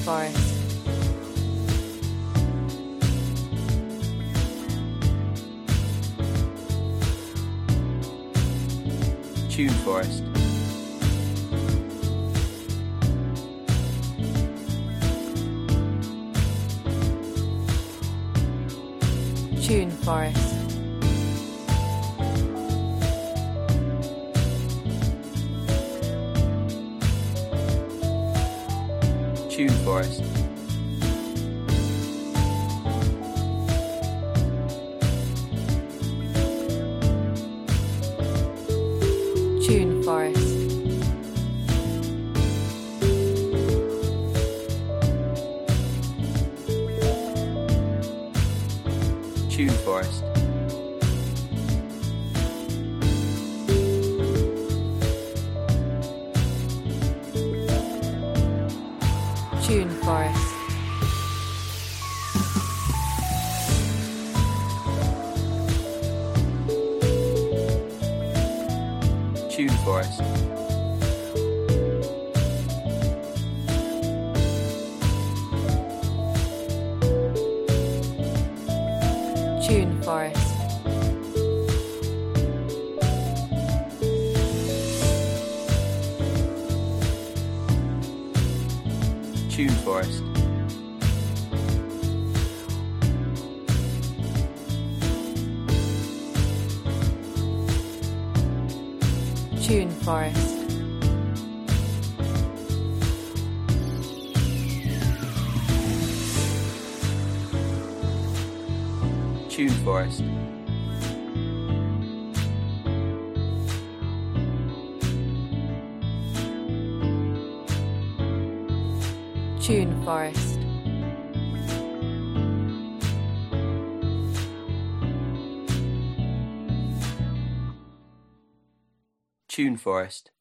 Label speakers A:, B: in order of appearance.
A: Forest.
B: Tune Forest.
A: Tune Forest.
B: Tune Forest.
A: Tune Forest.
B: Tune Forest.
A: Tune Forest.
B: Tune Forest.
A: Tune Forest.
B: Tune Forest.
A: Tune Forest.
B: Tune Forest.
A: Tune Forest.
B: Tune Forest.